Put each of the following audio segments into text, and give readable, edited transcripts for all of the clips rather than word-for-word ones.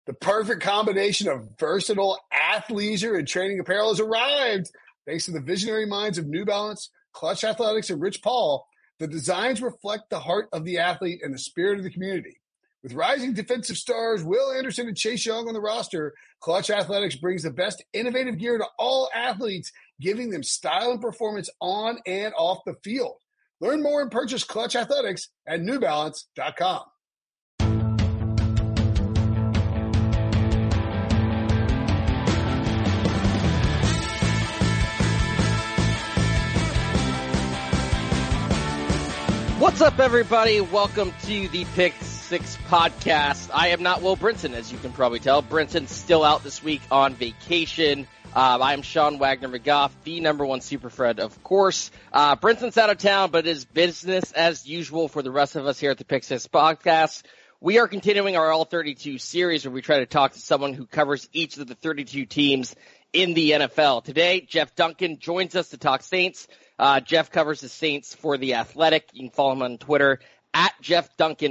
The perfect combination of versatile athleisure and training apparel has arrived. Thanks to the visionary minds of New Balance, Clutch Athletics, and Rich Paul, the designs reflect the heart of the athlete and the spirit of the community. With rising defensive stars Will Anderson and Chase Young on the roster, Clutch Athletics brings the best innovative gear to all athletes, giving them style and performance on and off the field. Learn more and purchase Clutch Athletics at newbalance.com. What's up, everybody? Welcome to the Pick Six podcast. I am not Will Brinson, as you can probably tell. Brinson's still out this week on vacation. I am Sean Wagner McGough, the number one super friend, of course. Brinson's out of town, but it is business as usual for the rest of us here at the Pick Six podcast. We are continuing our All 32 series where we try to talk to someone who covers each of the 32 teams in the NFL. Today, Jeff Duncan joins us to talk Saints. Jeff covers the Saints for The Athletic. You can follow him on Twitter at @JeffDuncan_.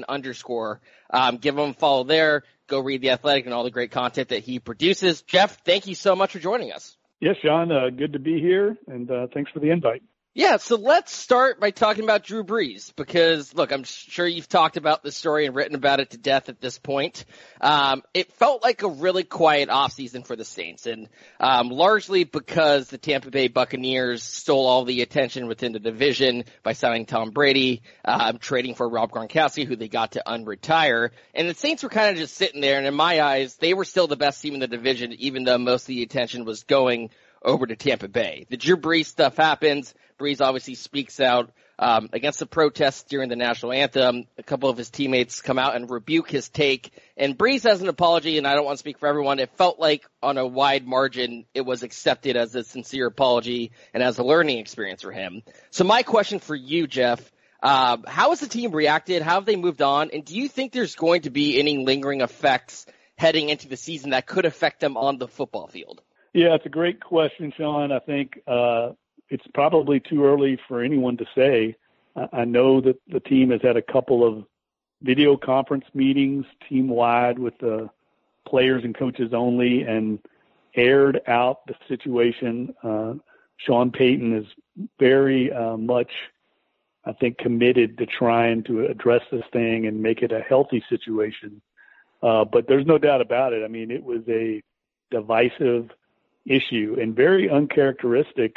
Give him a follow there. Go read The Athletic and all the great content that he produces. Jeff, thank you so much for joining us. Yes, Sean, good to be here, and thanks for the invite. Yeah, so let's start by talking about Drew Brees, because, look, I'm sure you've talked about this story and written about it to death at this point. It felt like a really quiet offseason for the Saints, and largely because the Tampa Bay Buccaneers stole all the attention within the division by signing Tom Brady, trading for Rob Gronkowski, who they got to unretire. And the Saints were kind of just sitting there, and in my eyes, they were still the best team in the division, even though most of the attention was going over to Tampa Bay. The Drew Brees stuff happens. Brees obviously speaks out against the protests during the national anthem. A couple of his teammates come out and rebuke his take. And Brees has an apology, and I don't want to speak for everyone. It felt like on a wide margin it was accepted as a sincere apology and as a learning experience for him. So my question for you, Jeff, how has the team reacted? How have they moved on? And do you think there's going to be any lingering effects heading into the season that could affect them on the football field? Yeah, it's a great question, Sean. I think it's probably too early for anyone to say. I know that the team has had a couple of video conference meetings team-wide with the players and coaches only and aired out the situation. Sean Payton is very much, I think, committed to trying to address this thing and make it a healthy situation. But there's no doubt about it. I mean, it was a divisive issue and very uncharacteristic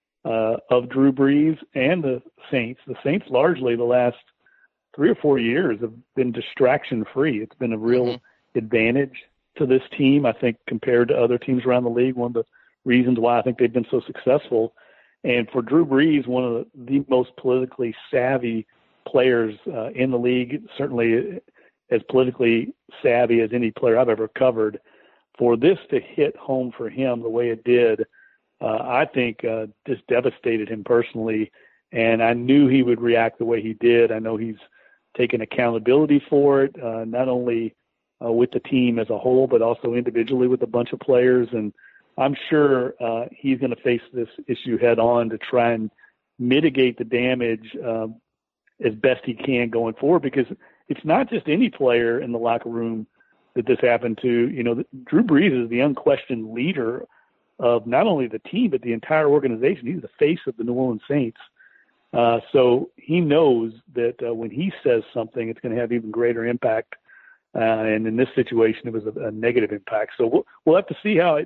of Drew Brees and the Saints. The Saints largely the last 3 or 4 years have been distraction-free. It's been a real advantage to this team, I think, compared to other teams around the league. One of the reasons why I think they've been so successful. And for Drew Brees, one of the most politically savvy players in the league, certainly as politically savvy as any player I've ever covered, for this to hit home for him the way it did, I think just devastated him personally. And I knew he would react the way he did. I know he's taken accountability for it, not only with the team as a whole, but also individually with a bunch of players. And I'm sure he's going to face this issue head on to try and mitigate the damage as best he can going forward, because it's not just any player in the locker room that this happened to. You know, Drew Brees is the unquestioned leader of not only the team, but the entire organization. He's the face of the New Orleans Saints. So he knows that when he says something, it's going to have even greater impact. And in this situation, it was a negative impact. So we'll have to see how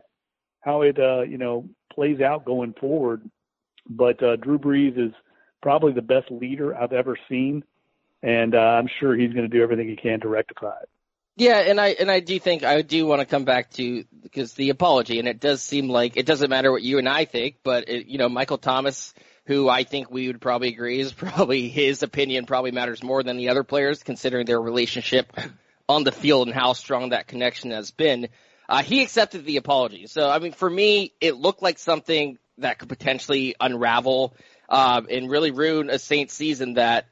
it plays out going forward. But Drew Brees is probably the best leader I've ever seen. And I'm sure he's going to do everything he can to rectify it. Yeah, and I do think I do want to come back to, because the apology, and it does seem like it doesn't matter what you and I think, but Michael Thomas, who I think we would probably agree is probably his opinion probably matters more than the other players, considering their relationship on the field and how strong that connection has been. He accepted the apology. So, I mean, for me, it looked like something that could potentially unravel and really ruin a Saints season that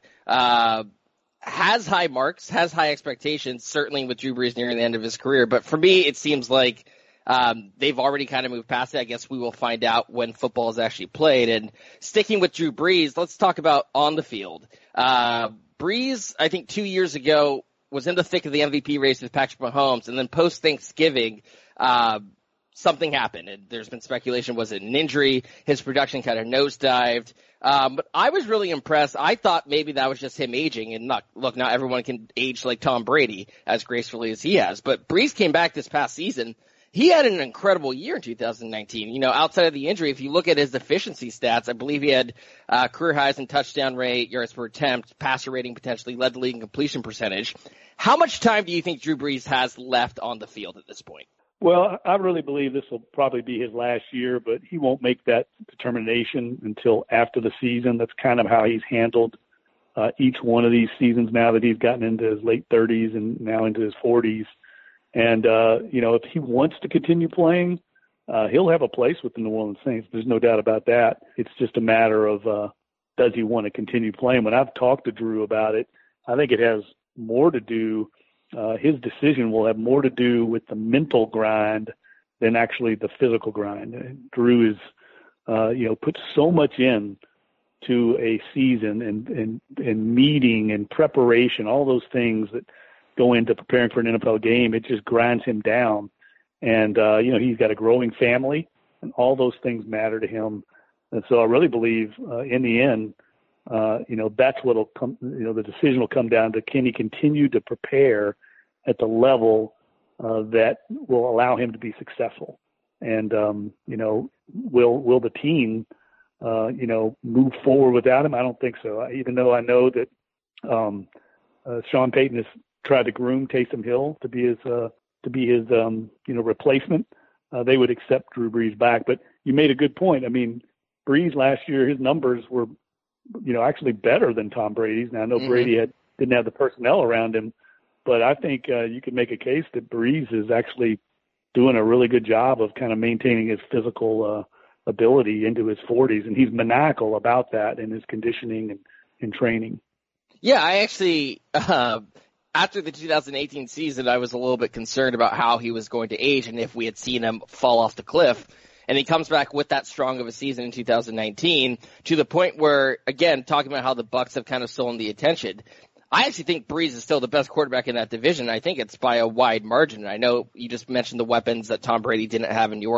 has high marks, has high expectations, certainly with Drew Brees nearing the end of his career. But for me, it seems like they've already kind of moved past it. I guess we will find out when football is actually played. And sticking with Drew Brees, let's talk about on the field. Brees, I think 2 years ago, was in the thick of the MVP race with Patrick Mahomes, and then post-Thanksgiving, something happened. And there's been speculation, was it an injury? His production kind of nosedived. But I was really impressed. I thought maybe that was just him aging. And look, not everyone can age like Tom Brady as gracefully as he has. But Brees came back this past season. He had an incredible year in 2019. Outside of the injury, if you look at his efficiency stats, I believe he had career highs in touchdown rate, yards per attempt, passer rating potentially, led the league in completion percentage. How much time do you think Drew Brees has left on the field at this point? Well, I really believe this will probably be his last year, but he won't make that determination until after the season. That's kind of how he's handled each one of these seasons now that he's gotten into his late 30s and now into his 40s. And, if he wants to continue playing, he'll have a place with the New Orleans Saints. There's no doubt about that. It's just a matter of does he want to continue playing? When I've talked to Drew about it, I think it has more to do his decision will have more to do with the mental grind than actually the physical grind. Drew is, put so much in to a season and meeting and preparation, all those things that go into preparing for an NFL game. It just grinds him down. And, he's got a growing family, and all those things matter to him. And so I really believe in the end, that's what'll come, the decision will come down to, can he continue to prepare at the level that will allow him to be successful? And, will the team, move forward without him? I don't think so. Even though I know that Sean Payton has tried to groom Taysom Hill to be his replacement, they would accept Drew Brees back. But you made a good point. I mean, Brees last year, his numbers were, actually better than Tom Brady's. Now I know Brady didn't have the personnel around him, but I think you could make a case that Brees is actually doing a really good job of kind of maintaining his physical ability into his 40s, and he's maniacal about that in his conditioning and training. Yeah, I actually after the 2018 season, I was a little bit concerned about how he was going to age and if we had seen him fall off the cliff. And he comes back with that strong of a season in 2019 to the point where, again, talking about how the Bucs have kind of stolen the attention. I actually think Brees is still the best quarterback in that division. I think it's by a wide margin. I know you just mentioned the weapons that Tom Brady didn't have in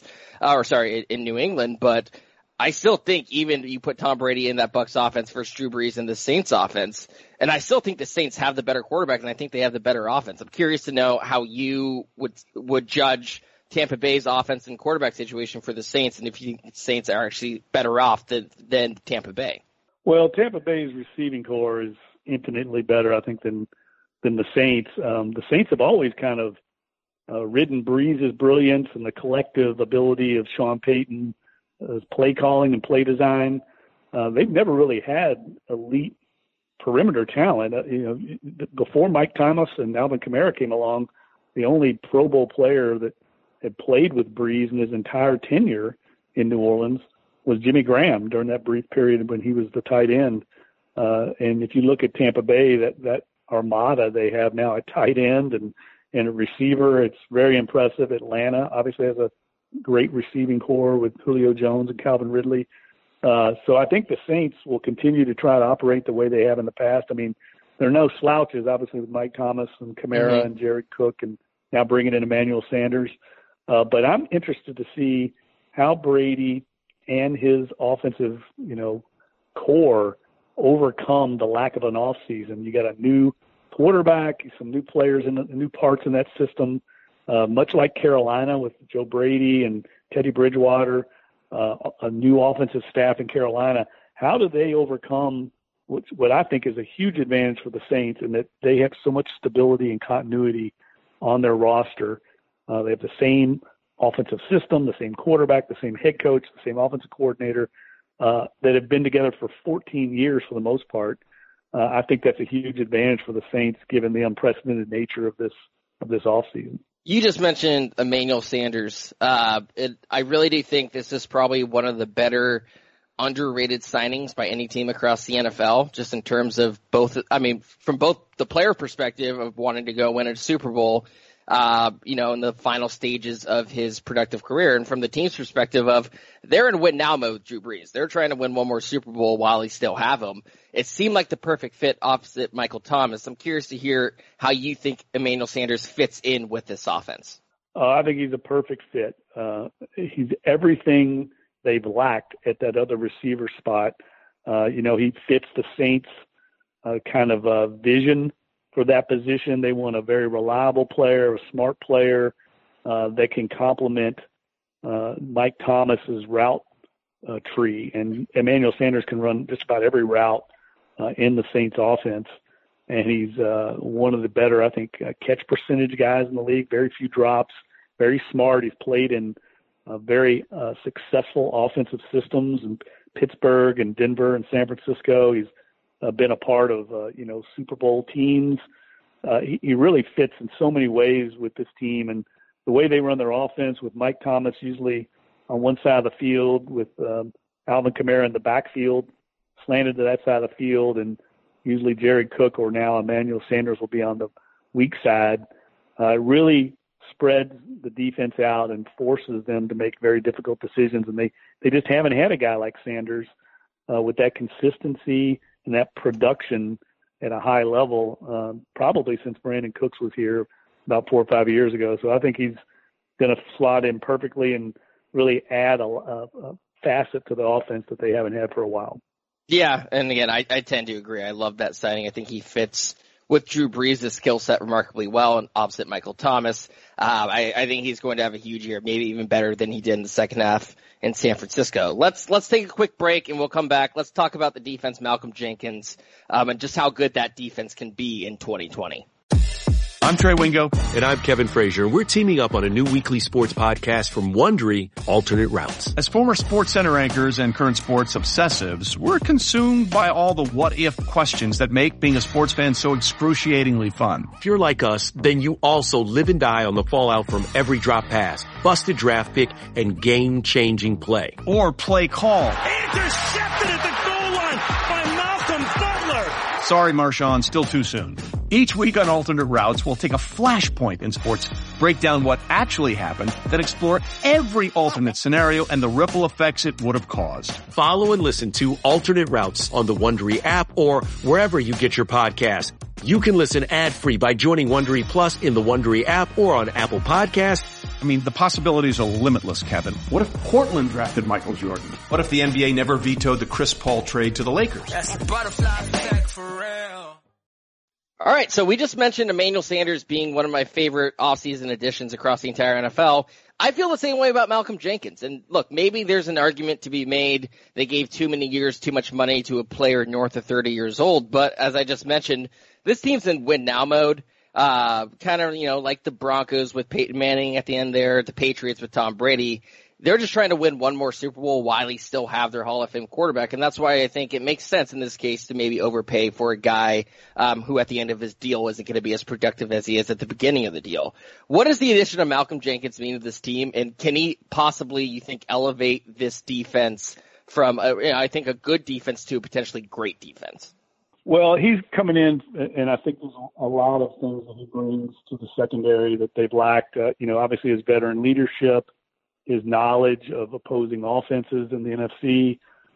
in New England, but I still think even you put Tom Brady in that Bucs offense versus Drew Brees in the Saints offense, and I still think the Saints have the better quarterback, and I think they have the better offense. I'm curious to know how you would judge Tampa Bay's offense and quarterback situation for the Saints, and if you think the Saints are actually better off than Tampa Bay. Well, Tampa Bay's receiving core is infinitely better, I think, than the Saints. The Saints have always kind of ridden Brees' brilliance and the collective ability of Sean Payton, play calling and play design. They've never really had elite perimeter talent. Before Mike Thomas and Alvin Kamara came along, the only Pro Bowl player that had played with Brees in his entire tenure in New Orleans was Jimmy Graham during that brief period when he was the tight end. And if you look at Tampa Bay, that armada they have now at tight end and a receiver, it's very impressive. Atlanta obviously has a great receiving core with Julio Jones and Calvin Ridley. So I think the Saints will continue to try to operate the way they have in the past. I mean, there are no slouches, obviously, with Mike Thomas and Kamara and Jared Cook and now bringing in Emmanuel Sanders. But I'm interested to see how Brady and his offensive, core overcome the lack of an off season. You got a new quarterback, some new players and new parts in that system, much like Carolina with Joe Brady and Teddy Bridgewater, a new offensive staff in Carolina. How do they overcome what I think is a huge advantage for the Saints in that they have so much stability and continuity on their roster? They have the same offensive system, the same quarterback, the same head coach, the same offensive coordinator that have been together for 14 years for the most part. I think that's a huge advantage for the Saints given the unprecedented nature of this offseason. You just mentioned Emmanuel Sanders. I really do think this is probably one of the better underrated signings by any team across the NFL, just in terms of from both the player perspective of wanting to go win a Super Bowl in the final stages of his productive career. And from the team's perspective they're in win now mode with Drew Brees. They're trying to win one more Super Bowl while they still have him. It seemed like the perfect fit opposite Michael Thomas. I'm curious to hear how you think Emmanuel Sanders fits in with this offense. I think he's a perfect fit. He's everything they've lacked at that other receiver spot. He fits the Saints kind of vision for that position. They want a very reliable player, a smart player that can complement Mike Thomas's route tree. And Emmanuel Sanders can run just about every route in the Saints offense. And he's one of the better, I think, catch percentage guys in the league. Very few drops, very smart. He's played in very successful offensive systems in Pittsburgh and Denver and San Francisco. He's been a part of, Super Bowl teams. He really fits in so many ways with this team, and the way they run their offense with Mike Thomas usually on one side of the field, with Alvin Kamara in the backfield, slanted to that side of the field, and usually Jared Cook or now Emmanuel Sanders will be on the weak side. Really spreads the defense out and forces them to make very difficult decisions, and they just haven't had a guy like Sanders with that consistency and that production at a high level, probably since Brandon Cooks was here about 4 or 5 years ago. So I think he's going to slot in perfectly and really add a facet to the offense that they haven't had for a while. Yeah, and again, I tend to agree. I love that signing. I think he fits with Drew Brees' skill set remarkably well, and opposite Michael Thomas. I think he's going to have a huge year, maybe even better than he did in the second half in San Francisco. Let's take a quick break, and we'll come back. Let's talk about the defense, Malcolm Jenkins, and just how good that defense can be in 2020. I'm Trey Wingo. And I'm Kevin Frazier. We're teaming up on a new weekly sports podcast from Wondery, Alternate Routes. As former Sports Center anchors and current sports obsessives, we're consumed by all the what-if questions that make being a sports fan so excruciatingly fun. If you're like us, then you also live and die on the fallout from every drop pass, busted draft pick, and game-changing play. Or play call. Intercepted at the goal line by Malcolm Butler. Sorry, Marshawn, still too soon. Each week on Alternate Routes, we'll take a flashpoint in sports, break down what actually happened, then explore every alternate scenario and the ripple effects it would have caused. Follow and listen to Alternate Routes on the Wondery app or wherever you get your podcasts. You can listen ad-free by joining Wondery Plus in the Wondery app or on Apple Podcasts. I mean, the possibilities are limitless, Kevin. What if Portland drafted Michael Jordan? What if the NBA never vetoed the Chris Paul trade to the Lakers? That's the butterfly effect for real. All right, so we just mentioned Emmanuel Sanders being one of my favorite offseason additions across the entire NFL. I feel the same way about Malcolm Jenkins. And look, maybe there's an argument to be made. They gave too many years, too much money to a player north of 30 years old. But as I just mentioned, this team's in win now mode. Kind of, like the Broncos with Peyton Manning at the end there, the Patriots with Tom Brady. They're just trying to win one more Super Bowl while they still have their Hall of Fame quarterback. And that's why I think it makes sense in this case to maybe overpay for a guy who at the end of his deal isn't going to be as productive as he is at the beginning of the deal. What does the addition of Malcolm Jenkins mean to this team? And can he possibly, you think, elevate this defense from, I think, a good defense to a potentially great defense? Well, he's coming in, and I think there's a lot of things that he brings to the secondary that they've lacked. Obviously his veteran leadership, his knowledge of opposing offenses in the NFC,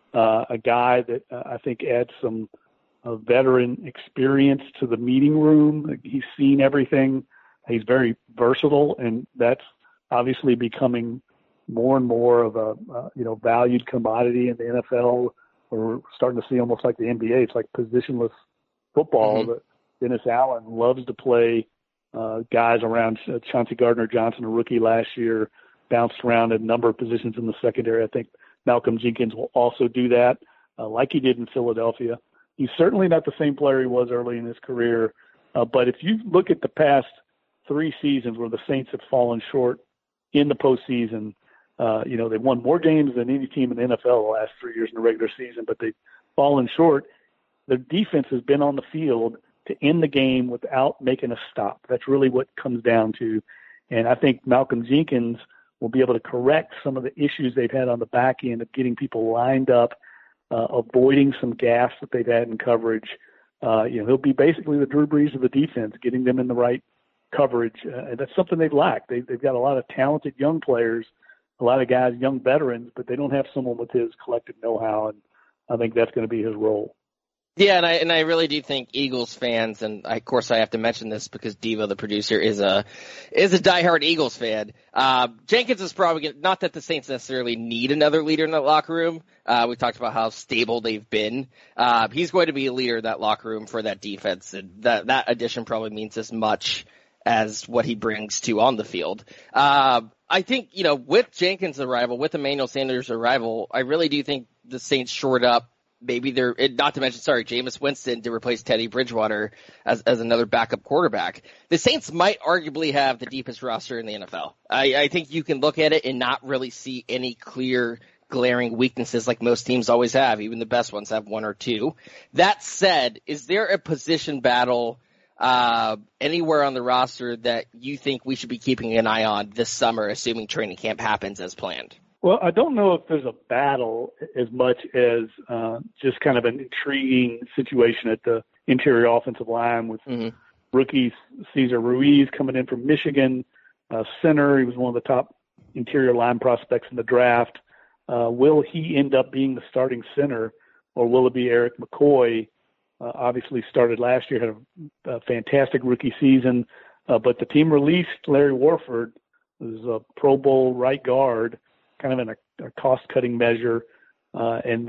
a guy that I think adds some veteran experience to the meeting room. He's seen everything. He's very versatile, and that's obviously becoming more and more of a valued commodity in the NFL. We're starting to see almost like the NBA. It's like positionless football. Mm-hmm. Dennis Allen loves to play guys around. Chauncey Gardner-Johnson, a rookie last year, bounced around a number of positions in the secondary. I think Malcolm Jenkins will also do that, like he did in Philadelphia. He's certainly not the same player he was early in his career. But if you look at the past 3 seasons where the Saints have fallen short in the postseason, they've won more games than any team in the NFL the last 3 years in the regular season, but they've fallen short. Their defense has been on the field to end the game without making a stop. That's really what it comes down to. And I think Malcolm Jenkins will be able to correct some of the issues they've had on the back end of getting people lined up, avoiding some gaps that they've had in coverage. He'll be basically the Drew Brees of the defense, getting them in the right coverage, and that's something they've lacked. They've got a lot of talented young players, a lot of guys, young veterans, but they don't have someone with his collective know-how, and I think that's going to be his role. Yeah, and I really do think Eagles fans, and of course I have to mention this because Devo, the producer, is a diehard Eagles fan. Jenkins is probably not that the Saints necessarily need another leader in that locker room. We talked about how stable they've been. He's going to be a leader in that locker room for that defense, and that addition probably means as much as what he brings to on the field. I think, with Jenkins' arrival, with Emmanuel Sanders' arrival, I really do think the Saints shored up. Maybe Jameis Winston to replace Teddy Bridgewater as another backup quarterback. The Saints might arguably have the deepest roster in the NFL. I think you can look at it and not really see any clear, glaring weaknesses like most teams always have. Even the best ones have one or two. That said, is there a position battle anywhere on the roster that you think we should be keeping an eye on this summer, assuming training camp happens as planned? Well, I don't know if there's a battle as much as just kind of an intriguing situation at the interior offensive line with rookie Cesar Ruiz coming in from Michigan, center. He was one of the top interior line prospects in the draft. Will he end up being the starting center, or will it be Eric McCoy? Obviously started last year, had a fantastic rookie season, but the team released Larry Warford, who's a Pro Bowl right guard, kind of in a cost-cutting measure, and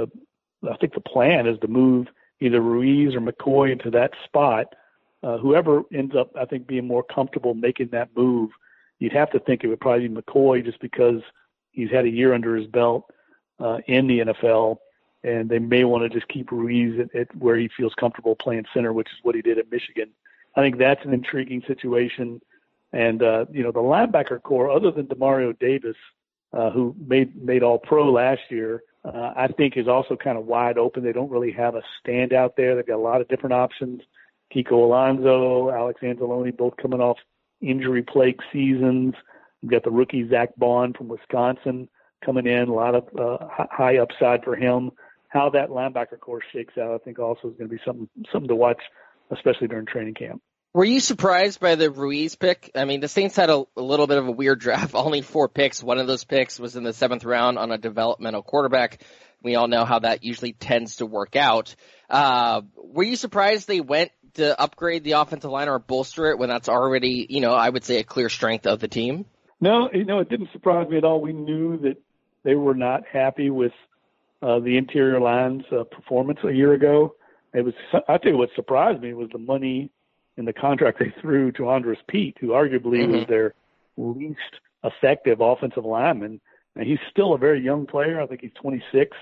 I think the plan is to move either Ruiz or McCoy into that spot. Whoever ends up, I think, being more comfortable making that move, you'd have to think it would probably be McCoy just because he's had a year under his belt in the NFL, and they may want to just keep Ruiz at where he feels comfortable playing center, which is what he did at Michigan. I think that's an intriguing situation. And, the linebacker core, other than Demario Davis, who made All-Pro last year, I think is also kind of wide open. They don't really have a standout there. They've got a lot of different options. Kiko Alonso, Alex Anzalone, both coming off injury-plagued seasons. You've got the rookie Zach Bond from Wisconsin coming in, a lot of high upside for him. How that linebacker core shakes out, I think, also is going to be something to watch, especially during training camp. Were you surprised by the Ruiz pick? I mean, the Saints had a little bit of a weird draft, only 4 picks. One of those picks was in the 7th round on a developmental quarterback. We all know how that usually tends to work out. Were you surprised they went to upgrade the offensive line or bolster it when that's already, I would say a clear strength of the team? No, it didn't surprise me at all. We knew that they were not happy with the interior line's performance a year ago. I think what surprised me was the money in the contract they threw to Andres Pete, who arguably was their least effective offensive lineman. And he's still a very young player. I think he's 26,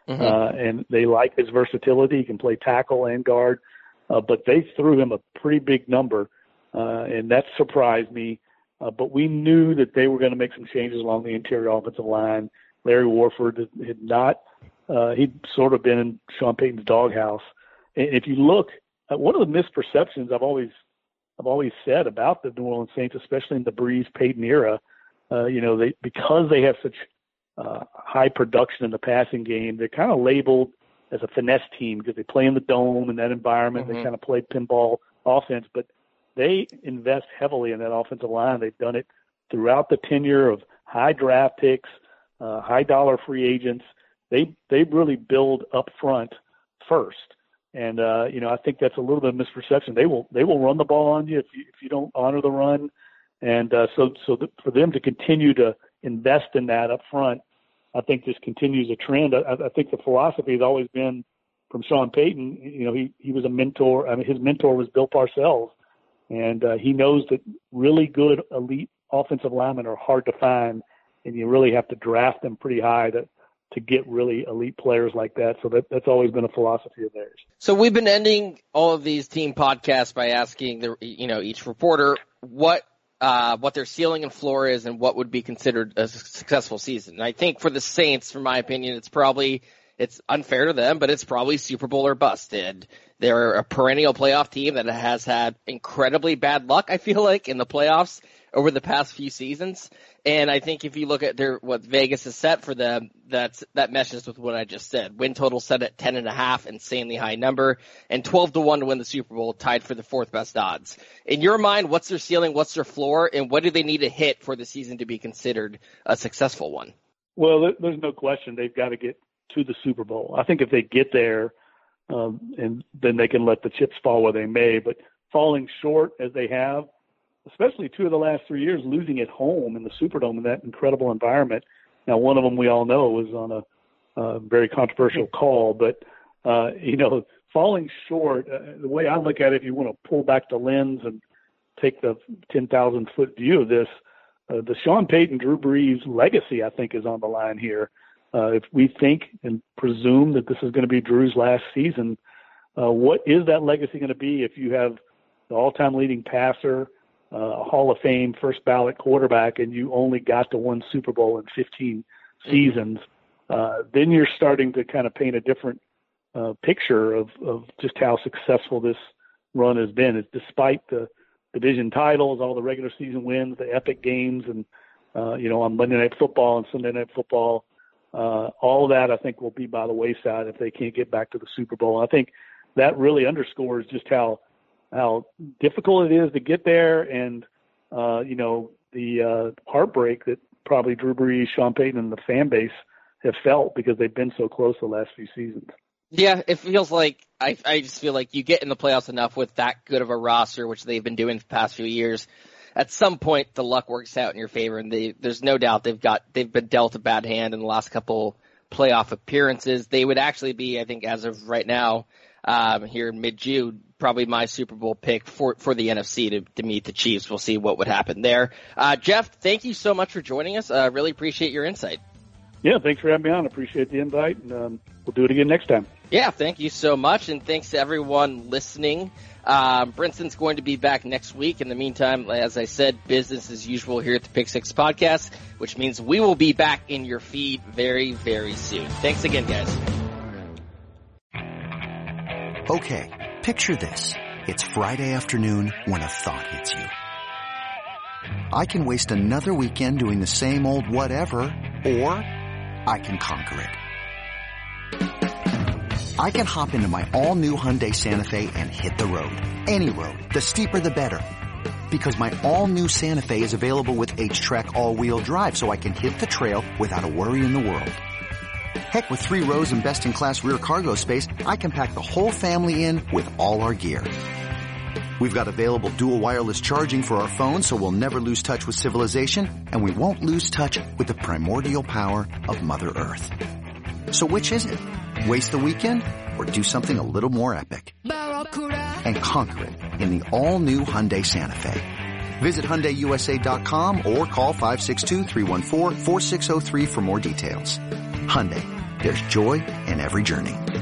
and they like his versatility. He can play tackle and guard, but they threw him a pretty big number, and that surprised me. But we knew that they were going to make some changes along the interior offensive line. Larry Warford had not he'd sort of been in Sean Payton's doghouse. And if you look, one of the misperceptions I've always said about the New Orleans Saints, especially in the Breeze Payton era, because they have such high production in the passing game, they're kind of labeled as a finesse team because they play in the dome in that environment. They kind of play pinball offense, but they invest heavily in that offensive line. They've done it throughout the tenure of high draft picks, high dollar free agents. They really build up front first. And, I think that's a little bit of misperception. They will run the ball on you if you don't honor the run. And so for them to continue to invest in that up front, I think this continues a trend. I think the philosophy has always been from Sean Payton. He was a mentor. I mean, his mentor was Bill Parcells. And he knows that really good elite offensive linemen are hard to find, and you really have to draft them pretty high to get really elite players like that. So that's always been a philosophy of theirs. So we've been ending all of these team podcasts by asking each reporter what their ceiling and floor is and what would be considered a successful season. And I think for the Saints, from my opinion, it's unfair to them, but it's probably Super Bowl or bust. And they're a perennial playoff team that has had incredibly bad luck, I feel like, in the playoffs over the past few seasons. And I think if you look at what Vegas has set for them, that meshes with what I just said. Win total set at 10.5, insanely high number, and 12-1 to win the Super Bowl, tied for the 4th best odds. In your mind, what's their ceiling, what's their floor, and what do they need to hit for the season to be considered a successful one? Well, there's no question they've got to get to the Super Bowl. I think if they get there, and then they can let the chips fall where they may. But falling short as they have, especially 2 of the last 3 years, losing at home in the Superdome in that incredible environment. Now, one of them we all know was on a very controversial call, but falling short, the way I look at it, if you want to pull back the lens and take the 10,000-foot view of this, the Sean Payton, Drew Brees legacy, I think, is on the line here. If we think and presume that this is going to be Drew's last season, what is that legacy going to be if you have the all-time leading passer, Hall of Fame, first ballot quarterback, and you only got to 1 Super Bowl in 15 seasons? Then you're starting to kind of paint a different picture of just how successful this run has been. It's despite the division titles, all the regular season wins, the epic games, and on Monday Night Football and Sunday Night Football. All that, I think, will be by the wayside if they can't get back to the Super Bowl. I think that really underscores just how difficult it is to get there, and the heartbreak that probably Drew Brees, Sean Payton, and the fan base have felt because they've been so close the last few seasons. Yeah, it feels like I just feel like you get in the playoffs enough with that good of a roster, which they've been doing the past few years. At some point, the luck works out in your favor, and there's no doubt they've been dealt a bad hand in the last couple playoff appearances. They would actually be, I think, as of right now, here in mid-June, probably my Super Bowl pick for the NFC to meet the Chiefs. We'll see what would happen there. Jeff, thank you so much for joining us. I really appreciate your insight. Yeah, thanks for having me on. I appreciate the invite, and we'll do it again next time. Yeah, thank you so much, and thanks to everyone listening. Brinson's going to be back next week. In the meantime, as I said, business as usual here at the Pick Six Podcast, which means we will be back in your feed very, very soon. Thanks again, guys. Okay, picture this. It's Friday afternoon when a thought hits you. I can waste another weekend doing the same old whatever, or I can conquer it. I can hop into my all-new Hyundai Santa Fe and hit the road. Any road. The steeper the better. Because my all-new Santa Fe is available with H-Track all-wheel drive, so I can hit the trail without a worry in the world. Heck, with 3 rows and best-in-class rear cargo space, I can pack the whole family in with all our gear. We've got available dual wireless charging for our phones, so we'll never lose touch with civilization, and we won't lose touch with the primordial power of Mother Earth. So which is it? Waste the weekend or do something a little more epic? And conquer it in the all-new Hyundai Santa Fe. Visit HyundaiUSA.com or call 562-314-4603 for more details. Hyundai, there's joy in every journey.